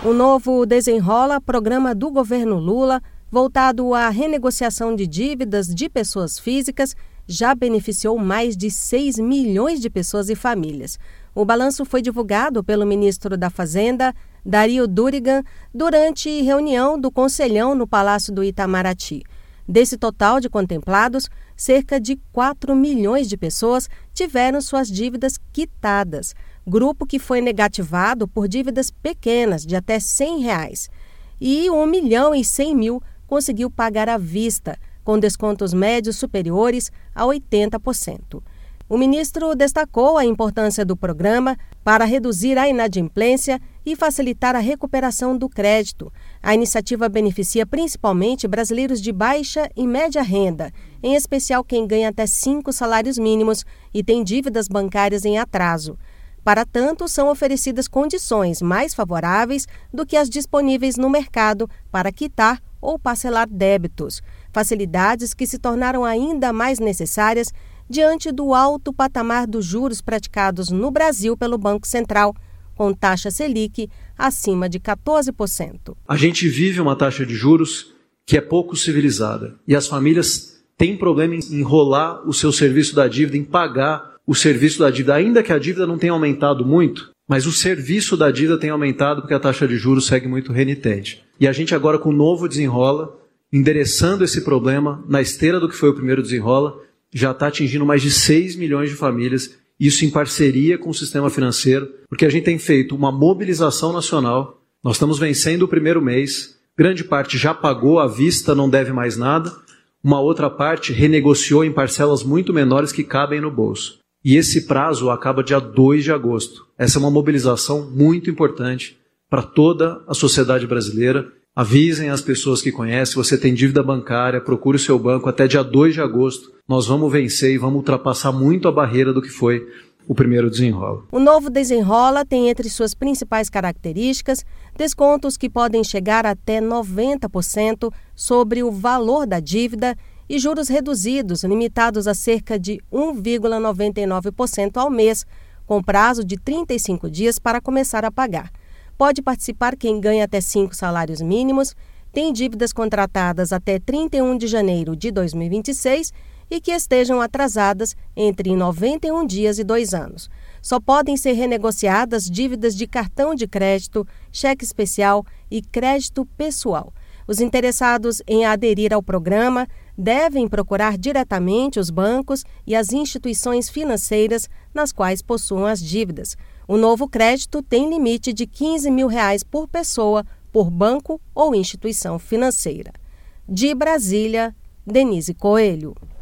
O novo Desenrola, programa do governo Lula, voltado à renegociação de dívidas de pessoas físicas, já beneficiou mais de 6 milhões de pessoas e famílias. O balanço foi divulgado pelo ministro da Fazenda, Dario Durigan, durante reunião do Conselhão no Palácio do Itamaraty. Desse total de contemplados, cerca de 4 milhões de pessoas tiveram suas dívidas quitadas, grupo que foi negativado por dívidas pequenas de até R$ 100, e 1.100.000 conseguiu pagar à vista, com descontos médios superiores a 80%. O ministro destacou a importância do programa para reduzir a inadimplência e facilitar a recuperação do crédito. A iniciativa beneficia principalmente brasileiros de baixa e média renda, em especial quem ganha até 5 salários mínimos e tem dívidas bancárias em atraso. Para tanto, são oferecidas condições mais favoráveis do que as disponíveis no mercado para quitar ou parcelar débitos, facilidades que se tornaram ainda mais necessárias diante do alto patamar dos juros praticados no Brasil pelo Banco Central, com taxa Selic acima de 14%. A gente vive uma taxa de juros que é pouco civilizada e as famílias têm problema em enrolar o seu serviço da dívida, em pagar o serviço da dívida, ainda que a dívida não tenha aumentado muito, mas o serviço da dívida tem aumentado porque a taxa de juros segue muito renitente. E a gente agora com o novo Desenrola, endereçando esse problema na esteira do que foi o primeiro Desenrola, já está atingindo mais de 6 milhões de famílias, isso em parceria com o sistema financeiro, porque a gente tem feito uma mobilização nacional, nós estamos vencendo o primeiro mês, grande parte já pagou à vista, não deve mais nada, uma outra parte renegociou em parcelas muito menores que cabem no bolso. E esse prazo acaba dia 2 de agosto. Essa é uma mobilização muito importante para toda a sociedade brasileira. Avisem as pessoas que conhecem, você tem dívida bancária, procure o seu banco até dia 2 de agosto. Nós vamos vencer e vamos ultrapassar muito a barreira do que foi o primeiro Desenrola. O novo Desenrola tem entre suas principais características descontos que podem chegar até 90% sobre o valor da dívida e juros reduzidos, limitados a cerca de 1,99% ao mês, com prazo de 35 dias para começar a pagar. Pode participar quem ganha até 5 salários mínimos, tem dívidas contratadas até 31 de janeiro de 2026 e que estejam atrasadas entre 91 dias e 2 anos. Só podem ser renegociadas dívidas de cartão de crédito, cheque especial e crédito pessoal. Os interessados em aderir ao programa devem procurar diretamente os bancos e as instituições financeiras nas quais possuam as dívidas. O novo crédito tem limite de R$ 15 mil por pessoa, por banco ou instituição financeira. De Brasília, Denise Coelho.